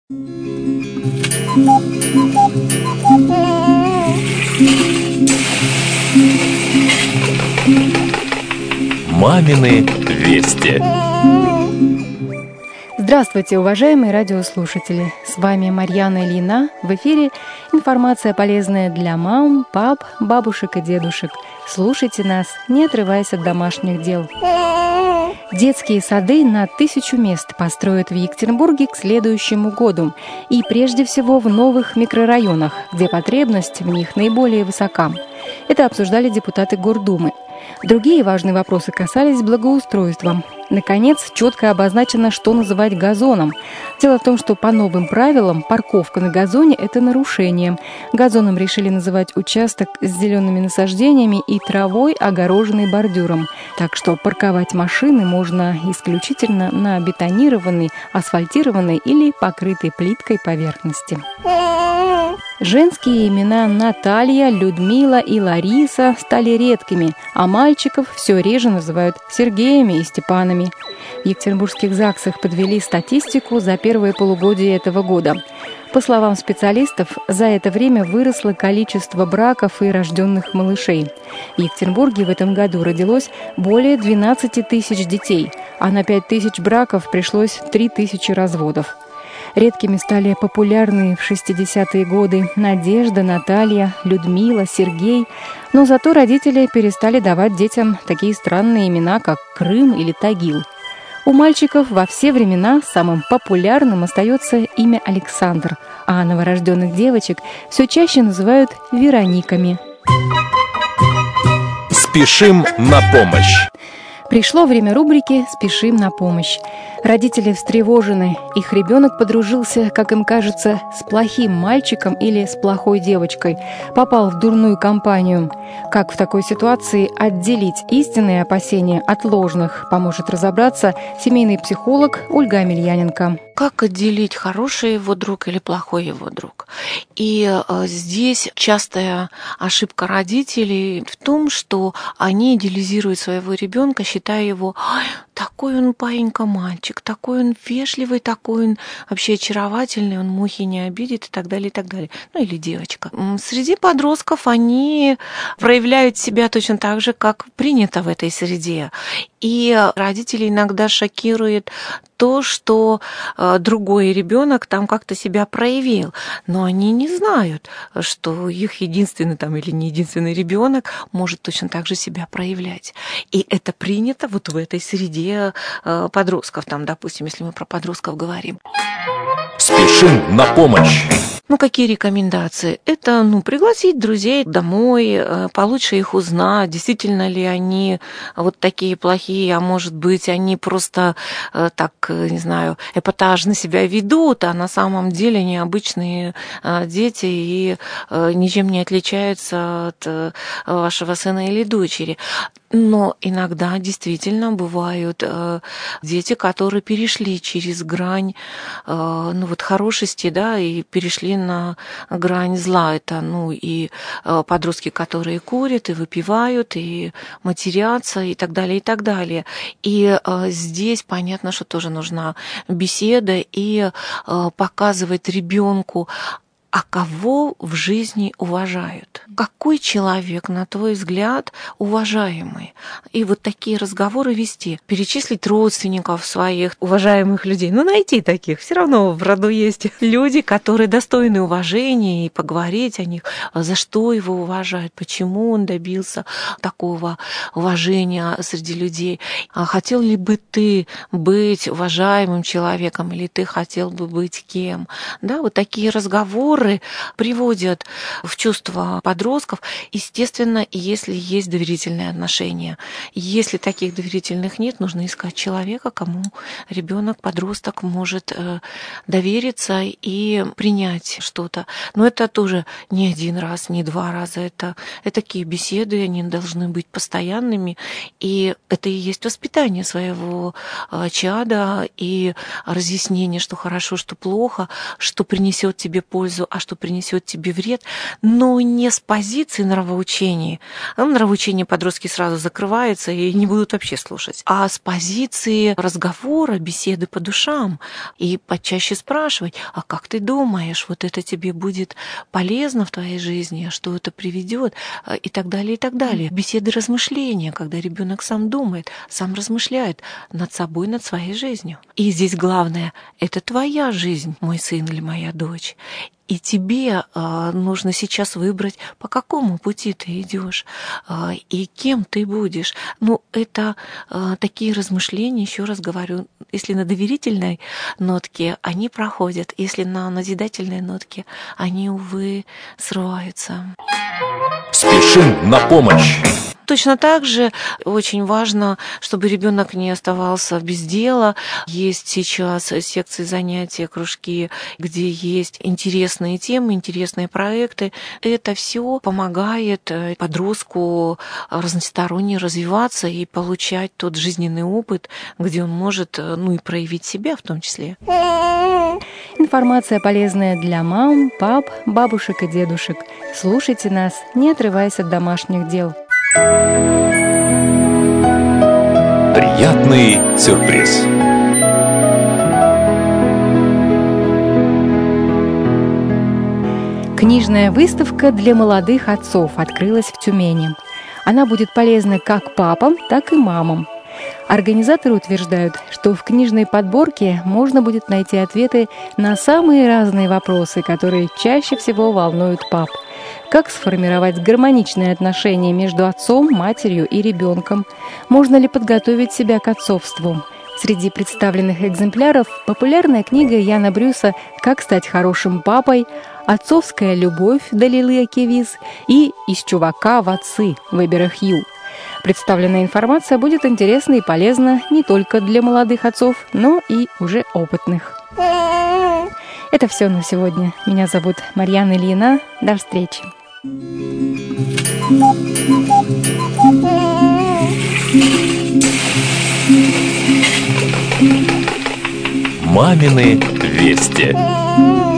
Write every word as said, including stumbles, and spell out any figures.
Мамины вести. Здравствуйте, уважаемые радиослушатели! С вами Марьяна Ильина. В эфире информация, полезная для мам, пап, бабушек и дедушек. Слушайте нас, не отрываясь от домашних дел. Детские сады на тысячу мест построят в Екатеринбурге к следующему году. И прежде всего в новых микрорайонах, где потребность в них наиболее высока. Это обсуждали депутаты Гордумы. Другие важные вопросы касались благоустройства. Наконец, четко обозначено, что называть газоном. Дело в том, что по новым правилам парковка на газоне – это нарушение. Газоном решили называть участок с зелеными насаждениями и травой, огороженный бордюром. Так что парковать машины можно исключительно на бетонированной, асфальтированной или покрытой плиткой поверхности. Женские имена Наталья, Людмила и Лариса стали редкими, а мальчиков все реже называют Сергеями и Степанами. В екатеринбургских ЗАГСах подвели статистику за первое полугодие этого года. По словам специалистов, за это время выросло количество браков и рожденных малышей. В Екатеринбурге в этом году родилось более двенадцати тысяч детей, а на пять тысяч браков пришлось три тысячи разводов. Редкими стали популярные в шестидесятые годы Надежда, Наталья, Людмила, Сергей. Но зато родители перестали давать детям такие странные имена, как Крым или Тагил. У мальчиков во все времена самым популярным остается имя Александр, а новорожденных девочек все чаще называют Верониками. Спешим на помощь. Пришло время рубрики «Спешим на помощь». Родители встревожены. Их ребенок подружился, как им кажется, с плохим мальчиком или с плохой девочкой. Попал в дурную компанию. Как в такой ситуации отделить истинные опасения от ложных, поможет разобраться семейный психолог Ольга Амельяненко. Как отделить, хороший его друг или плохой его друг? И э, здесь частая ошибка родителей в том, что они идеализируют своего ребенка, считая его такой он паинька мальчик, такой он вежливый, такой он вообще очаровательный, он мухи не обидит и так далее, и так далее. Ну или девочка. Среди подростков они проявляют себя точно так же, как принято в этой среде. И родители иногда шокирует то, что э, другой ребенок там как-то себя проявил. Но они не знают, что их единственный там, или не единственный ребенок может точно так же себя проявлять. И это принято вот в этой среде э, подростков. Там, допустим, если мы про подростков говорим. Спешим на помощь. Ну, какие рекомендации? Это, ну, пригласить друзей домой, получше их узнать, действительно ли они вот такие плохие, а может быть, они просто так, не знаю, эпатажно себя ведут, а на самом деле необычные дети и ничем не отличаются от вашего сына или дочери. Но иногда действительно бывают э, дети, которые перешли через грань э, ну, вот хорошести, да, и перешли на грань зла. Это, ну, и э, подростки, которые курят, и выпивают, и матерятся, и так далее, и так далее. И э, здесь понятно, что тоже нужна беседа и э, показывать ребенку, а кого в жизни уважают? Какой человек, на твой взгляд, уважаемый? И вот такие разговоры вести. Перечислить родственников своих уважаемых людей. Ну, найти таких. Все равно в роду есть люди, которые достойны уважения, и поговорить о них, за что его уважают, почему он добился такого уважения среди людей. А хотел ли бы ты быть уважаемым человеком, или ты хотел бы быть кем? Да, вот такие разговоры приводят в чувство подростков. Естественно, если есть доверительные отношения. Если таких доверительных нет, нужно искать человека, кому ребенок, подросток может довериться и принять что-то. Но это тоже не один раз, не два раза. Это, это такие беседы, они должны быть постоянными. И это и есть воспитание своего чада и разъяснение, что хорошо, что плохо, что принесет тебе пользу, а что принесет тебе вред, но не с позиции нравоучения. В нравоучении подростки сразу закрываются и не будут вообще слушать, а с позиции разговора, беседы по душам, и почаще спрашивать: а как ты думаешь, вот это тебе будет полезно в твоей жизни, что это приведет, и так далее, и так далее. Беседы размышления, когда ребенок сам думает, сам размышляет над собой, над своей жизнью. И здесь главное — это твоя жизнь, мой сын или моя дочь. И тебе э, нужно сейчас выбрать, по какому пути ты идешь э, и кем ты будешь. Ну, это э, такие размышления, еще раз говорю, если на доверительной нотке, они проходят, если на назидательной нотке, они, увы, срываются. Спешим на помощь. Точно так же очень важно, чтобы ребенок не оставался без дела. Есть сейчас секции занятия, кружки, где есть интересные темы, интересные проекты. Это все помогает подростку разносторонне развиваться и получать тот жизненный опыт, где он может, ну, и проявить себя в том числе. Информация полезная для мам, пап, бабушек и дедушек. Слушайте нас, не отрываясь от домашних дел. Приятный сюрприз. Книжная выставка для молодых отцов открылась в Тюмени. Она будет полезна как папам, так и мамам. Организаторы утверждают, что в книжной подборке можно будет найти ответы на самые разные вопросы, которые чаще всего волнуют пап. Как сформировать гармоничные отношения между отцом, матерью и ребенком? Можно ли подготовить себя к отцовству? Среди представленных экземпляров популярная книга Яна Брюса «Как стать хорошим папой», «Отцовская любовь» Далилы Акевиз и «Из чувака в отцы» Вебера Хью. Представленная информация будет интересна и полезна не только для молодых отцов, но и уже опытных. Это все на сегодня. Меня зовут Марьяна Ильина. До встречи. Мамины вести.